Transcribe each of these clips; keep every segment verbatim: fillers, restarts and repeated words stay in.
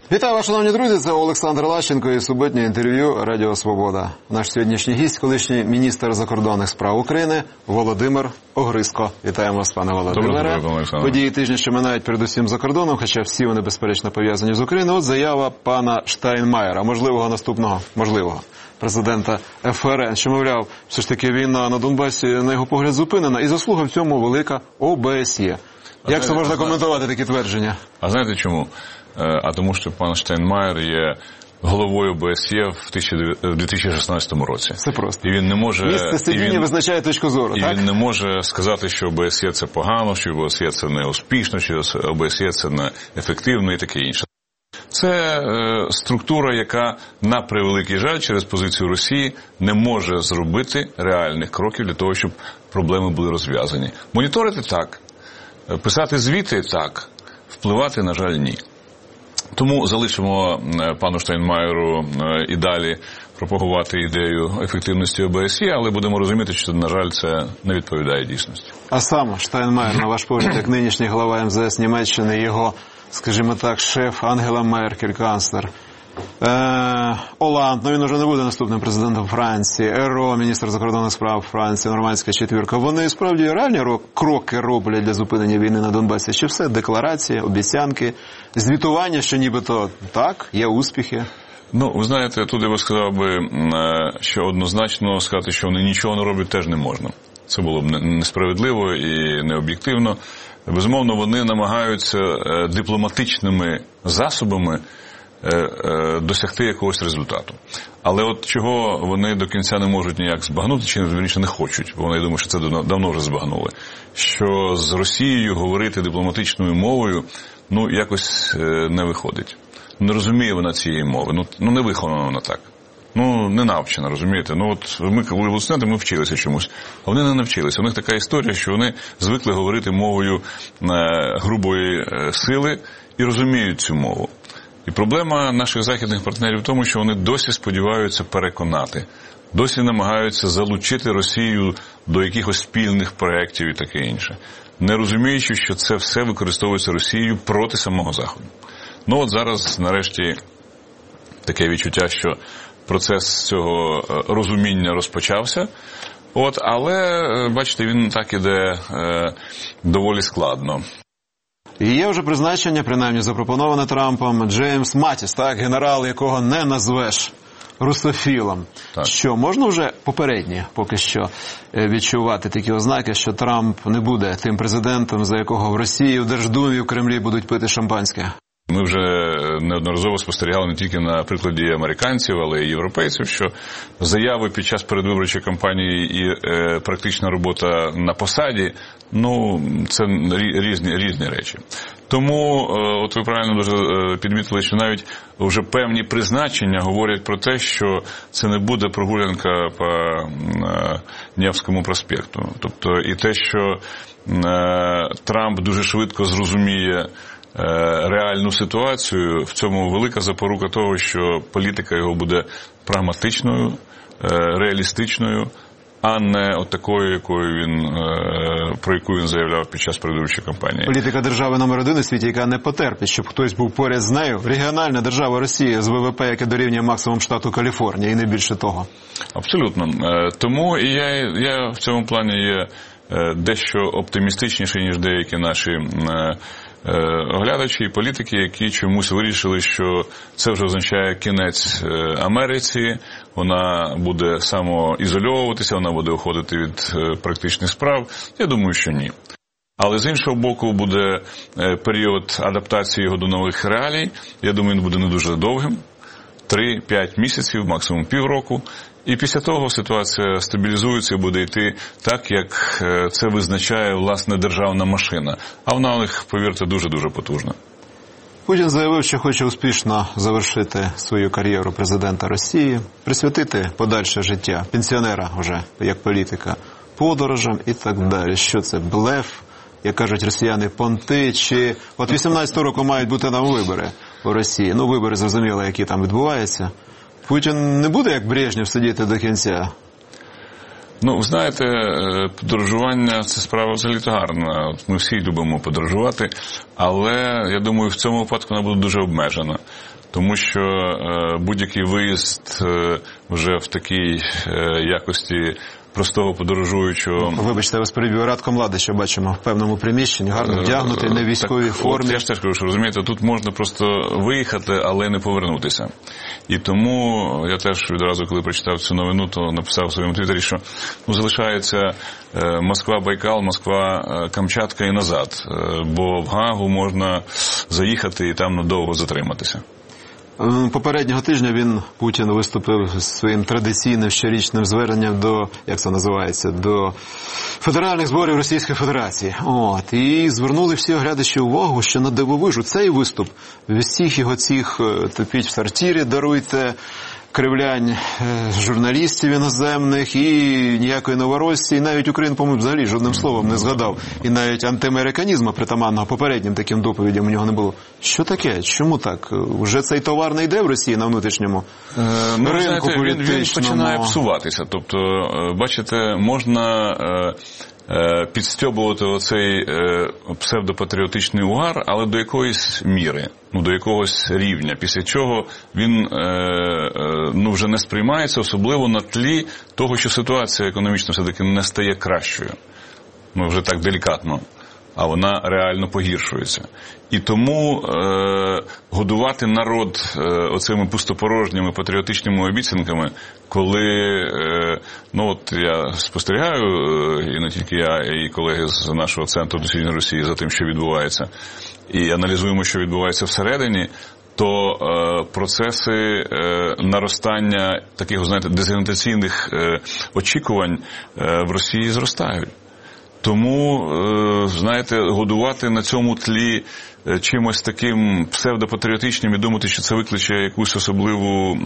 Вітаю вас, шановні друзі, це Олександр Лащенко і суботнє інтерв'ю Радіо Свобода. Наш сьогоднішній гість – колишній міністр закордонних справ України Володимир Огризко. Вітаємо вас, пане Володимире. Події тижня, що минають передусім за кордоном, хоча всі вони безперечно пов'язані з Україною. От заява пана Штайнмайєра, можливого наступного, можливого, президента еф ер ен, що, мовляв, все ж таки війна на Донбасі, на його погляд, зупинена, і заслуга в цьому велика о бе ес є. Як це можна коментувати, такі твердження? А знаєте чому? А тому, що пан Штайнмайєр є головою о бе ес є в дві тисячі шістнадцятому році. Це просто. І він не може... Місце сидіння визначає точку зору, і так? І він не може сказати, що о бе ес є це погано, що о бе ес є це не успішно, що о бе ес є це не ефективно і таке інше. Це е, структура, яка, на превеликий жаль, через позицію Росії не може зробити реальних кроків для того, щоб проблеми були розв'язані. Моніторити – так. Писати звіти – так. Впливати, на жаль, ні. Тому залишимо пану Штайнмайєру і далі пропагувати ідею ефективності о бе ес є, але будемо розуміти, що, на жаль, це не відповідає дійсності. А сам Штайнмайєр, на ваш погляд, як нинішній глава ем зе ес Німеччини, його, скажімо так, шеф Ангела Меркель, канцлер, Е, Оланд, ну він уже не буде наступним президентом Франції, Еро, міністр закордонних справ Франції, нормандська четвірка, вони справді реальні кроки роблять для зупинення війни на Донбасі? Чи все декларації, обіцянки, звітування, що нібито так, є успіхи? Ну, ви знаєте, тут я би сказав би, що однозначно сказати, що вони нічого не роблять, теж не можна. Це було б несправедливо і необ'єктивно. Безумовно, вони намагаються дипломатичними засобами досягти якогось результату. Але от чого вони до кінця не можуть ніяк збагнути, чи вірніше не хочуть, бо вони, я думаю, що це давно вже збагнули, що з Росією говорити дипломатичною мовою, ну, якось не виходить. Не розуміє вона цієї мови, ну, ну не вихована вона так. Ну, не навчена, розумієте? Ну, от ми, коли були студенти, ми вчилися чомусь, а вони не навчилися. У них така історія, що вони звикли говорити мовою грубої сили і розуміють цю мову. І проблема наших західних партнерів в тому, що вони досі сподіваються переконати, досі намагаються залучити Росію до якихось спільних проєктів і таке інше, не розуміючи, що це все використовується Росією проти самого Заходу. Ну от зараз, нарешті, таке відчуття, що процес цього розуміння розпочався, от, але, бачите, він так іде е, доволі складно. І є вже призначення, принаймні запропоноване Трампом, Джеймс Матіс, так, генерал, якого не назвеш русофілом. Так. Що, можна вже попередні поки що відчувати такі ознаки, що Трамп не буде тим президентом, за якого в Росії, в Держдумі, в Кремлі будуть пити шампанське? Ми вже неодноразово спостерігали не тільки на прикладі американців, але й європейців, що заяви під час передвиборчої кампанії і е, практична робота на посаді, ну, це різні, різні речі. Тому, е, от ви правильно дуже підмітили, що навіть вже певні призначення говорять про те, що це не буде прогулянка по е, Невському проспекту. Тобто і те, що е, Трамп дуже швидко зрозуміє реальну ситуацію, в цьому велика запорука того, що політика його буде прагматичною, реалістичною, а не от такою, якою він, про яку він заявляв під час передвиборчої кампанії. Політика держави номер один у світі, яка не потерпить, щоб хтось був поряд з нею. Регіональна держава Росії з ВВП, яке дорівнює максимум штату Каліфорнія, і не більше того. Абсолютно. Тому і я, я в цьому плані є дещо оптимістичніший, ніж деякі наші оглядачі і політики, які чомусь вирішили, що це вже означає кінець Америці, вона буде самоізольовуватися, вона буде уходити від практичних справ. Я думаю, що ні. Але з іншого боку буде період адаптації його до нових реалій. Я думаю, він буде не дуже довгим. три-п'ять місяців, максимум півроку. І після того ситуація стабілізується і буде йти так, як це визначає, власне, державна машина. А вона у них, повірте, дуже-дуже потужна. Путін заявив, що хоче успішно завершити свою кар'єру президента Росії, присвятити подальше життя пенсіонера вже, як політика, подорожам і так далі. Що це, блеф? Як кажуть росіяни, понти, чи... От вісімнадцятого року мають бути нам вибори у Росії. Ну, вибори, зрозуміло, які там відбуваються. Путін не буде, як Брежнєв, сидіти до кінця? Ну, знаєте, подорожування – це справа взагалі-то гарна. Ми всі любимо подорожувати, але, я думаю, в цьому випадку вона буде дуже обмежена. Тому що будь-який виїзд вже в такій якості простого подорожуючого... Вибачте, я вас перебив, Радко Младича бачимо в певному приміщенні, гарно вдягнутий, не в військовій так, формі. От, я ж теж кажу, що, розумієте, тут можна просто виїхати, але не повернутися. І тому я теж відразу, коли прочитав цю новину, то написав у своєму твіттері, що ну, залишається Москва-Байкал, Москва-Камчатка і назад. Бо в Гаагу можна заїхати і там надовго затриматися. Попереднього тижня він, Путін, виступив з своїм традиційним щорічним зверненням до, як це називається, до федеральних зборів Російської Федерації. От, і звернули всі оглядачі увагу, що на дивовижу цей виступ, всіх його цих топіть в сортирі, даруйте, кривлянь журналістів іноземних і ніякої новорості, і навіть Україн, по-моєму, взагалі жодним словом не згадав. І навіть антиамериканізму притаманного попереднім таким доповідям у нього не було. Що таке? Чому так? Уже цей товар не йде в Росії на внутрішньому е, ну, ринку знаєте, політичному? Він, він починає псуватися. Тобто, бачите, можна... Е, підстьобувати оцей е, псевдопатріотичний угар, але до якоїсь міри, ну, до якогось рівня, після чого він е, е, ну, вже не сприймається, особливо на тлі того, що ситуація економічна все-таки не стає кращою. Ну, вже так делікатно. А вона реально погіршується. І тому е, годувати народ е, оцими пустопорожніми патріотичними обіцянками, коли, е, ну от я спостерігаю, е, і не тільки я, і колеги з нашого центру дослідження Росії за тим, що відбувається, і аналізуємо, що відбувається всередині, то е, процеси е, наростання таких, знаєте, дезорієнтаційних е, очікувань е, в Росії зростають. Тому, знаєте, годувати на цьому тлі чимось таким псевдопатріотичним і думати, що це викличе якусь особливу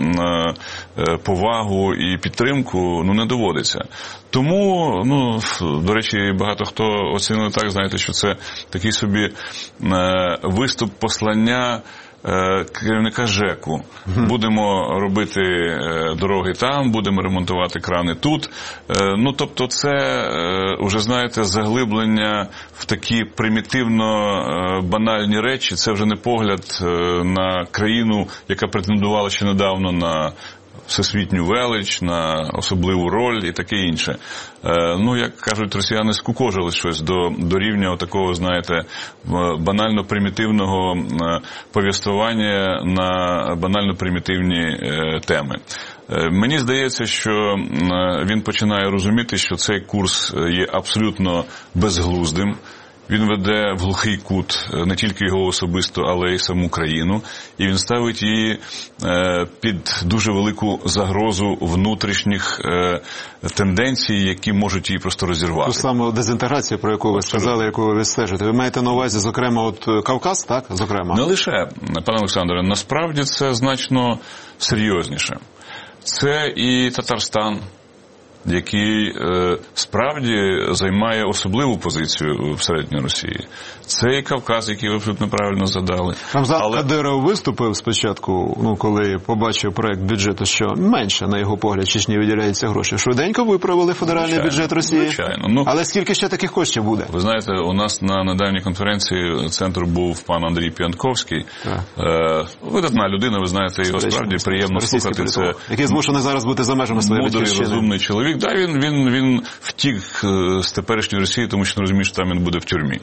повагу і підтримку, ну, не доводиться. Тому, ну, до речі, багато хто оцінили так, знаєте, що це такий собі виступ послання керівника ЖЕКу. Будемо робити дороги там, будемо ремонтувати крани тут. Ну, тобто це, вже, знаєте, заглиблення в такі примітивно-банальні речі. Це вже не погляд на країну, яка претендувала ще недавно на всесвітню велич, на особливу роль і таке інше. Ну, як кажуть, росіяни скукожили щось до, до рівня такого, знаєте, банально-примітивного повістування на банально-примітивні теми. Мені здається, що він починає розуміти, що цей курс є абсолютно безглуздим. Він веде в глухий кут не тільки його особисто, але й саму країну. І він ставить її під дуже велику загрозу внутрішніх тенденцій, які можуть її просто розірвати. Ту саму дезінтеграцію, про яку ви Абсолютно. сказали, яку ви відстежите. Ви маєте на увазі, зокрема, от Кавказ, так? Зокрема. Не лише, пане Олександре, насправді це значно серйозніше. Це і Татарстан, який е, справді займає особливу позицію всередині Росії. Це і Кавказ, який ви абсолютно правильно задали. Рамзан Але... Кадиров виступив спочатку, ну, коли побачив проект бюджету, що менше, на його погляд, Чечні виділяється гроші. Швиденько виправили федеральний звичайно, бюджет Росії. Звичайно. Ну, але скільки ще таких коштів буде? Ви знаєте, у нас на недавній конференції центру був пан Андрій П'янковський. Е, видатна людина, ви знаєте, його справді приємно слухати. Це який змушений зараз бути за межами своєї батьківщини. Мудрий, розумний чоловік. Да, він, він, він втік з теперішньої Росії, тому що не розуміє, що там він буде в тюрмі.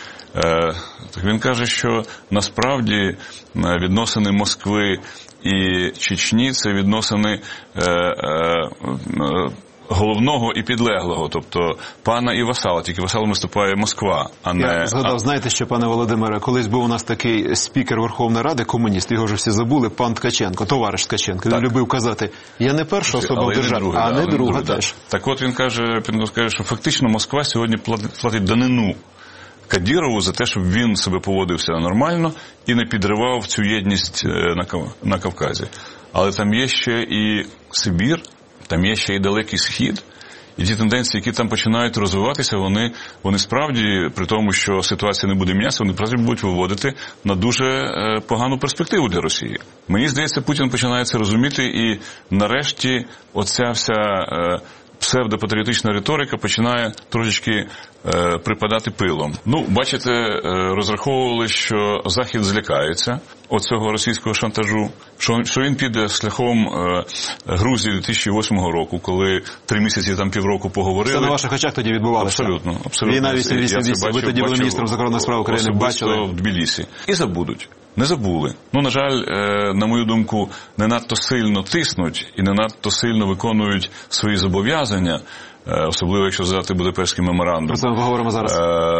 Так він каже, що насправді відносини Москви і Чечні – це відносини е, е, головного і підлеглого, тобто пана і васала, тільки васалом виступає Москва, а не... Я згадав, а... знаєте що, пане Володимире, колись був у нас такий спікер Верховної Ради, комуніст, його вже всі забули, пан Ткаченко, товариш Ткаченко, він любив казати, я не перша особа в державі, а не друга, друга теж. Так от він каже, він каже, що фактично Москва сьогодні платить, платить данину Кадірову за те, щоб він себе поводився нормально і не підривав цю єдність на Кавказі. Але там є ще і Сибір, там є ще і Далекий Схід. І ті тенденції, які там починають розвиватися, вони, вони справді, при тому, що ситуація не буде мінятися, вони справді будуть виводити на дуже е, погану перспективу для Росії. Мені здається, Путін починає це розуміти, і нарешті оця вся е, псевдопатріотична риторика починає трошечки е, припадати пилом. Ну, бачите, е, розраховували, що Захід злякається оцього російського шантажу, що, що він піде шляхом е, Грузії дві тисячі восьмого року, коли три місяці, там півроку поговорили. Це на ваших очах тоді відбувалося? Абсолютно. абсолютно. Війна вісім вісім вісім, ви тоді були міністром закордонних справ України, бачили? в Тбілісі. І забудуть. Не забули. Ну, на жаль, на мою думку, не надто сильно тиснуть і не надто сильно виконують свої зобов'язання, особливо якщо згадати Будапештський меморандум. Про це ми поговоримо зараз.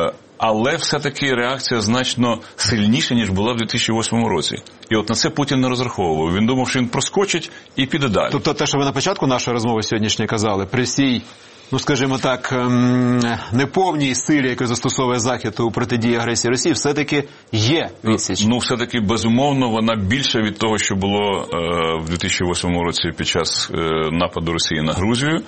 Але все-таки реакція значно сильніша, ніж була в дві тисячі восьмому році. І от на це Путін не розраховував. Він думав, що він проскочить і піде далі. Тобто те, що ви на початку нашої розмови сьогоднішньої казали, при всій, ну, скажімо так, неповній силі, яку застосовує Захід у протидії агресії Росії, все-таки є відсіч. Ну, все-таки, безумовно, вона більша від того, що було е, в дві тисячі восьмому році під час е, нападу Росії на Грузію.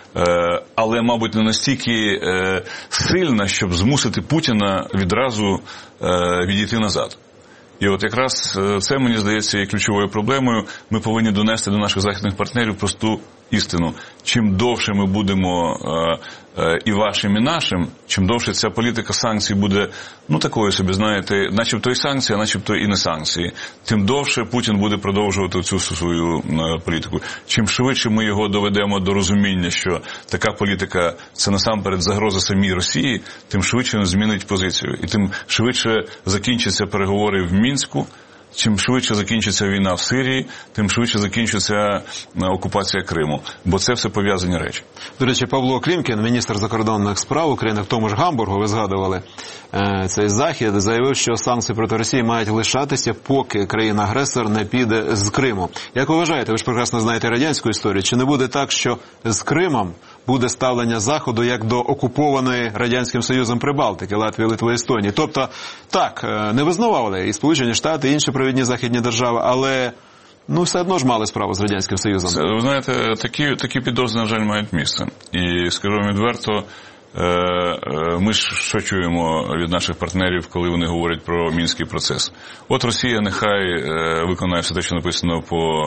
Е, але, мабуть, не настільки е, сильна, щоб змусити Путіна відразу е, відійти назад. І от якраз це, мені здається, є ключовою проблемою. Ми повинні донести до наших західних партнерів просту істину. Чим довше ми будемо е, е, і вашим, і нашим, чим довше ця політика санкцій буде, ну, такою собі, знаєте, начебто і санкції, а начебто і не санкції, тим довше Путін буде продовжувати цю свою е, політику. Чим швидше ми його доведемо до розуміння, що така політика – це насамперед загроза самій Росії, тим швидше він змінить позицію. І тим швидше закінчаться переговори в Мінську, чим швидше закінчиться війна в Сирії, тим швидше закінчиться окупація Криму. Бо це все пов'язані речі. До речі, Павло Клімкін, міністр закордонних справ України, в тому ж Гамбургу, ви згадували цей Захід, заявив, що санкції проти Росії мають лишатися, поки країна-агресор не піде з Криму. Як ви вважаєте, ви ж прекрасно знаєте радянську історію, чи не буде так, що з Кримом буде ставлення Заходу як до окупованої Радянським Союзом Прибалтики, Латвії, Литви, Естонії? Тобто, так, не визнавали і Сполучені Штати, і інші провідні західні держави, але, ну, все одно ж мали справу з Радянським Союзом. Це, ви знаєте, такі, такі підозри, на жаль, мають місце. І, скажу вам відверто, ми ж що чуємо від наших партнерів, коли вони говорять про Мінський процес? От Росія нехай виконає все те, що написано по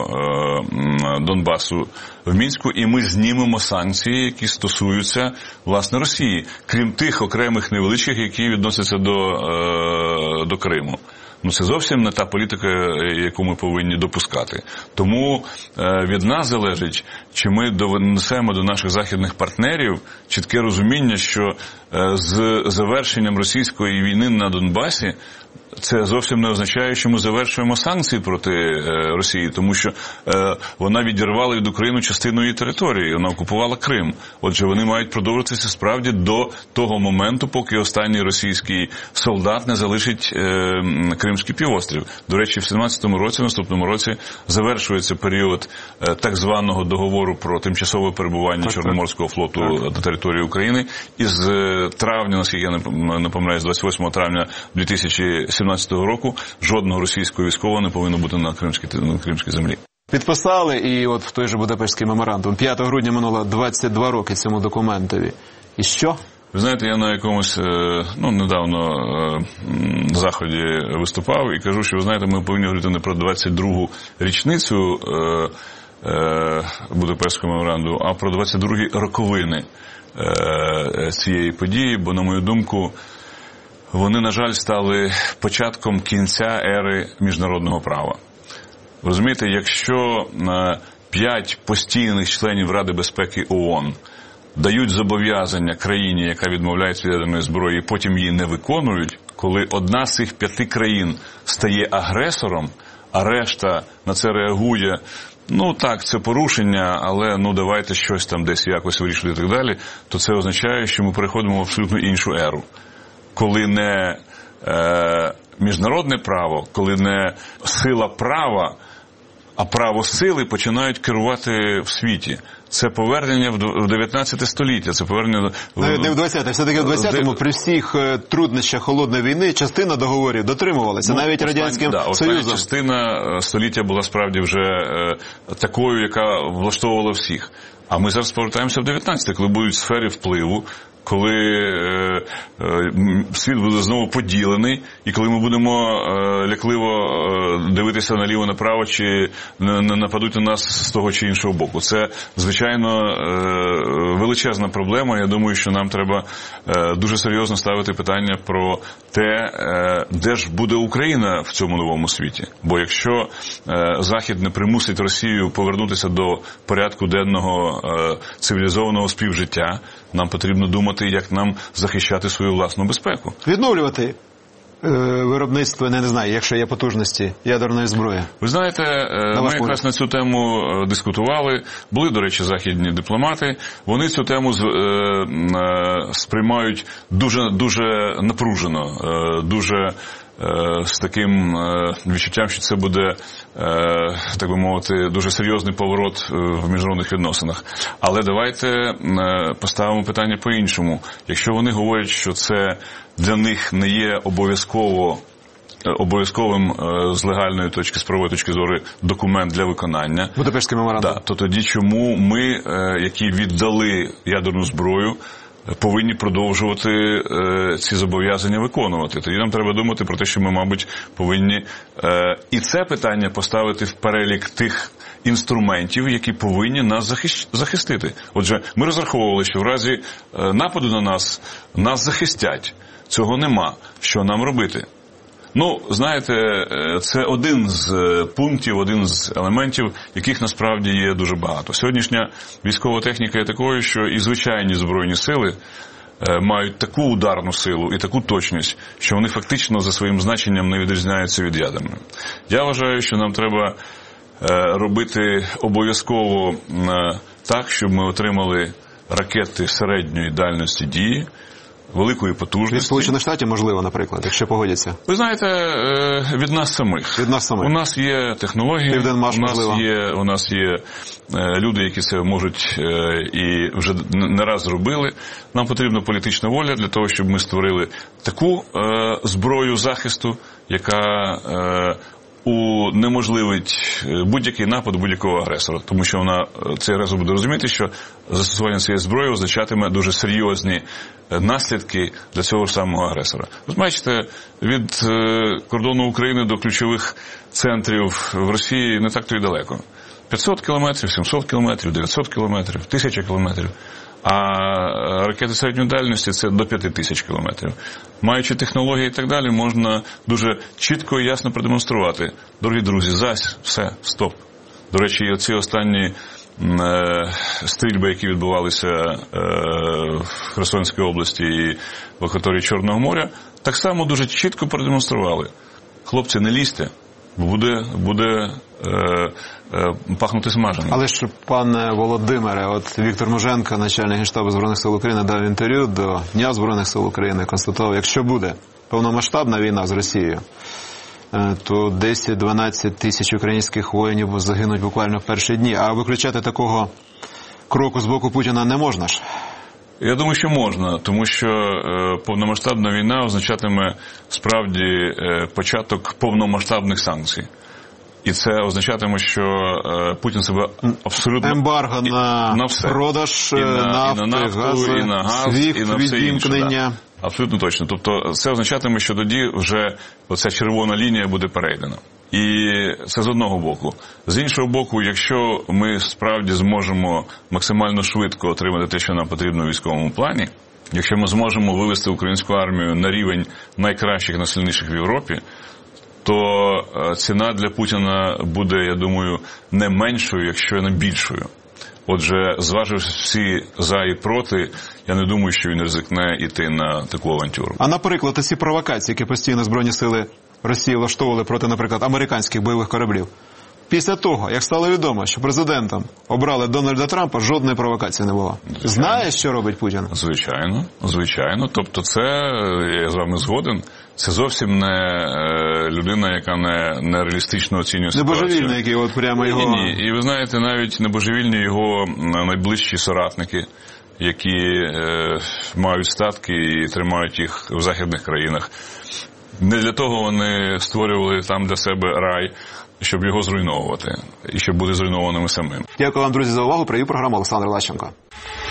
Донбасу в Мінську, і ми знімемо санкції, які стосуються, власне, Росії, крім тих окремих невеличких, які відносяться до, до Криму. Ну, це зовсім не та політика, яку ми повинні допускати. Тому е, від нас залежить, чи ми донесемо до наших західних партнерів чітке розуміння, що е, з завершенням російської війни на Донбасі це зовсім не означає, що ми завершуємо санкції проти е, Росії, тому що е, вона відірвала від України частину її території, вона окупувала Крим. Отже, вони мають продовжуватися справді до того моменту, поки останній російський солдат не залишить е, Кримський півострів. До речі, в сімнадцятому році, в наступному році, завершується період е, так званого договору про тимчасове перебування так, Чорноморського флоту так. на території України. І з травня, наскільки я не помиляюсь, з двадцять восьмого травня дві тисячі сімнадцятого року жодного російського військового не повинно бути на кримській, на кримській землі. Підписали, і от в той же Будапештський меморандум. п'ятого грудня минуло двадцять два роки цьому документові. І що? Ви знаєте, я на якомусь, ну, недавно заході виступав і кажу, що, ви знаєте, ми повинні говорити не про двадцять другу річницю Будапештського меморандуму, а про двадцять другі роковини цієї події, бо, на мою думку, вони, на жаль, стали початком кінця ери міжнародного права. Розумієте, якщо п'ять постійних членів Ради безпеки ООН дають зобов'язання країні, яка відмовляється від ядерної зброї, і потім її не виконують, коли одна з цих п'яти країн стає агресором, а решта на це реагує, ну так, це порушення, але ну давайте щось там десь якось вирішувати і так далі, то це означає, що ми переходимо в абсолютно іншу еру. Коли не е, міжнародне право, коли не сила права, а право сили починають керувати в світі. Це повернення в дев'ятнадцяте століття, це повернення... Навіть не в двадцяте, все-таки в двадцятому при всіх труднощах холодної війни частина договорів дотримувалася, ну, навіть остань, Радянським да, Союзом. Частина століття була справді вже е, такою, яка влаштовувала всіх. А ми зараз повертаємося в дев'ятнадцяте, коли будуть сфери впливу, коли е, е, світ буде знову поділений, і коли ми будемо е, лякливо е, дивитися наліво-направо, чи не, не нападуть на нас з того чи іншого боку. Це, звичайно, звичайно, величезна проблема. Я думаю, що нам треба дуже серйозно ставити питання про те, де ж буде Україна в цьому новому світі. Бо якщо Захід не примусить Росію повернутися до порядку денного цивілізованого співжиття, нам потрібно думати, як нам захищати свою власну безпеку. Відновлювати виробництво, не, не знаю, якщо є потужності ядерної зброї. Ви знаєте, на ми якраз на цю тему дискутували. Були, до речі, західні дипломати. Вони цю тему сприймають дуже, дуже напружено, дуже з таким відчуттям, що це буде, так би мовити, дуже серйозний поворот в міжнародних відносинах. Але давайте поставимо питання по-іншому. Якщо вони говорять, що це для них не є обов'язково обов'язковим з легальної точки, з правової точки зору документ для виконання, Будапештський меморандум, да, то тоді чому ми, які віддали ядерну зброю, повинні продовжувати е, ці зобов'язання виконувати? Тоді нам треба думати про те, що ми, мабуть, повинні е, і це питання поставити в перелік тих інструментів, які повинні нас захищ... захистити. Отже, ми розраховували, що в разі е, нападу на нас, нас захистять. Цього нема. Що нам робити? Ну, знаєте, це один з пунктів, один з елементів, яких насправді є дуже багато. Сьогоднішня військова техніка є такою, що і звичайні збройні сили мають таку ударну силу і таку точність, що вони фактично за своїм значенням не відрізняються від ядерної. Я вважаю, що нам треба робити обов'язково так, щоб ми отримали ракети середньої дальності дії, великої потужності. Від Сполучених Штатів, можливо, наприклад, якщо погодяться. Ви знаєте, від нас самих. Від нас самих. У нас є технології, Південмаш, у нас можливо. є, у нас є люди, які це можуть і вже не раз зробили. Нам потрібна політична воля для того, щоб ми створили таку зброю захисту, яка унеможливить будь-який напад будь-якого агресора. Тому що вона, цей агресор буде розуміти, що застосування цієї зброї означатиме дуже серйозні наслідки для цього ж самого агресора. Ви бачите, від кордону України до ключових центрів в Росії не так то й далеко. п'ятсот кілометрів, сімсот кілометрів, дев'ятсот кілометрів, тисяча кілометрів. А ракети середньої дальності – це до п'яти тисяч кілометрів. Маючи технології і так далі, можна дуже чітко і ясно продемонструвати. Дорогі друзі, зась, все, стоп. До речі, оці останні стрільби, які відбувалися в Херсонській області і в акваторії Чорного моря, так само дуже чітко продемонстрували. Хлопці, не лізьте, бо буде, буде е, е, пахнути смаженим. Але ж, пане Володимире, от Віктор Муженко, начальник Генштабу Збройних сил України, дав інтерв'ю до Дня Збройних сил України, констатував, якщо буде повномасштабна війна з Росією, то десять-дванадцять тисяч українських воїнів загинуть буквально в перші дні. А виключати такого кроку з боку Путіна не можна ж? Я думаю, що можна, тому що е, повномасштабна війна означатиме справді е, початок повномасштабних санкцій. І це означатиме, що е, Путін себе абсолютно... Ембарго на, на все. Продаж і на, нафти, і на нафту, газу, і на газ, свіфт, і на все інше. відімкнення. Да. Абсолютно точно. Тобто це означатиме, що тоді вже оця червона лінія буде перейдена. І це з одного боку. З іншого боку, якщо ми справді зможемо максимально швидко отримати те, що нам потрібно в військовому плані, якщо ми зможемо вивести українську армію на рівень найкращих, найсильніших в Європі, то ціна для Путіна буде, я думаю, не меншою, якщо не більшою. Отже, зваживши всі за і проти, я не думаю, що він ризикне йти на таку авантюру. А, наприклад, ці провокації, які постійно Збройні сили Росії влаштовували проти, наприклад, американських бойових кораблів. Після того, як стало відомо, що президентом обрали Дональда Трампа, жодної провокації не було. Звичайно. Знає, що робить Путін? Звичайно, звичайно. Тобто це, я з вами згоден, це зовсім не людина, яка не, не реалістично оцінює ситуацію. Не божевільний, який от прямо його... Ні, ні. І ви знаєте, навіть не божевільні його найближчі соратники, які е, мають статки і тримають їх в західних країнах. Не для того вони створювали там для себе рай, щоб його зруйновувати і щоб бути зруйнованими самим. Дякую вам, друзі, за увагу. Привів програму Олександр Лащенко.